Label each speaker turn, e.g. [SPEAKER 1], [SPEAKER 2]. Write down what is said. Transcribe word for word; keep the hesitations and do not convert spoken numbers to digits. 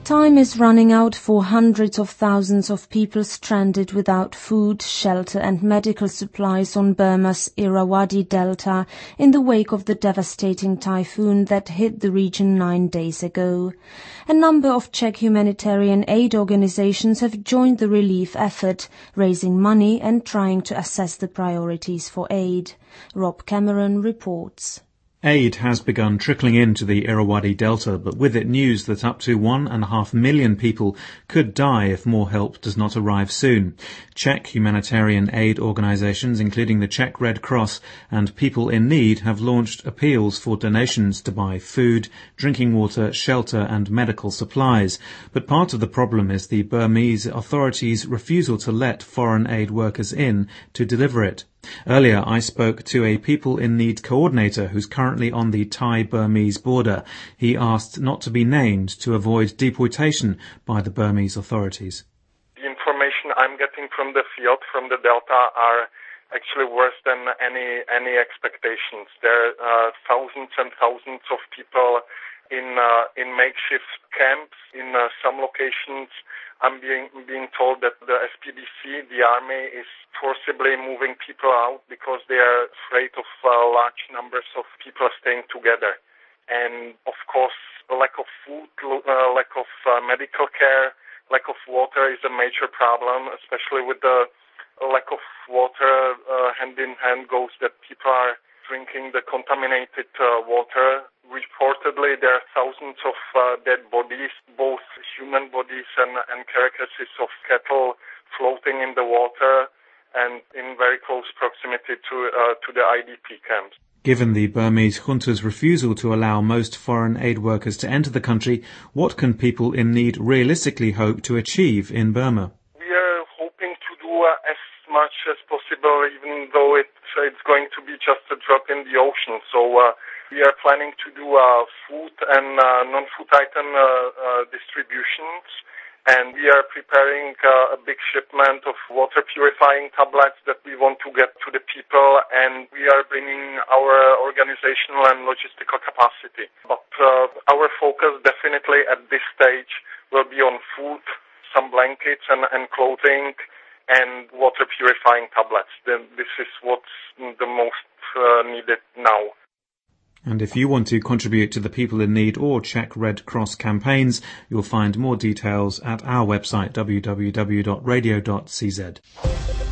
[SPEAKER 1] Time is running out for hundreds of thousands of people stranded without food, shelter and medical supplies on Burma's Irrawaddy Delta in the wake of the devastating typhoon that hit the region nine days ago. A number of Czech humanitarian aid organizations have joined the relief effort, raising money and trying to assess the priorities for aid. Rob Cameron reports.
[SPEAKER 2] Aid has begun trickling into the Irrawaddy Delta, but with it news that up to one and a half million people could die if more help does not arrive soon. Czech humanitarian aid organizations, including the Czech Red Cross and People in Need, have launched appeals for donations to buy food, drinking water, shelter and medical supplies. But part of the problem is the Burmese authorities' refusal to let foreign aid workers in to deliver it. Earlier, I spoke to a People in Need coordinator who's currently on the Thai-Burmese border. He asked not to be named to avoid deportation by the Burmese authorities.
[SPEAKER 3] The information I'm getting from the field, from the Delta, are actually worse than any any expectations. There are uh, thousands and thousands of people in uh, in makeshift camps in uh, some locations. I'm being being told that the S P D C, the army, is forcibly moving people out because they are afraid of uh, large numbers of people staying together. And, of course, lack of food, uh, lack of uh, medical care, lack of water is a major problem, especially with the lack of water. Uh, hand in hand goes that people are drinking the contaminated uh, water. Reportedly, there are thousands of uh, dead bodies, both human bodies and, and carcasses of cattle floating in the water and in very close proximity to uh, to the I D P camps.
[SPEAKER 2] Given the Burmese junta's refusal to allow most foreign aid workers to enter the country, what can people in need realistically hope to achieve in Burma?
[SPEAKER 3] We are hoping to do uh, as much as possible, even though it, it's going to be just a drop in the ocean. So uh, we are planning to do uh, food and uh, non-food item uh, uh, distributions. And we are preparing uh, a big shipment of water purifying tablets that we want to get to the people, and we are bringing our organizational and logistical capacity. But uh, our focus definitely at this stage will be on food, some blankets and, and clothing, and water purifying tablets. Then this is what's the most uh, needed now.
[SPEAKER 2] And if you want to contribute to the People in Need or Czech Red Cross campaigns, you'll find more details at our website w w w dot radio dot c z.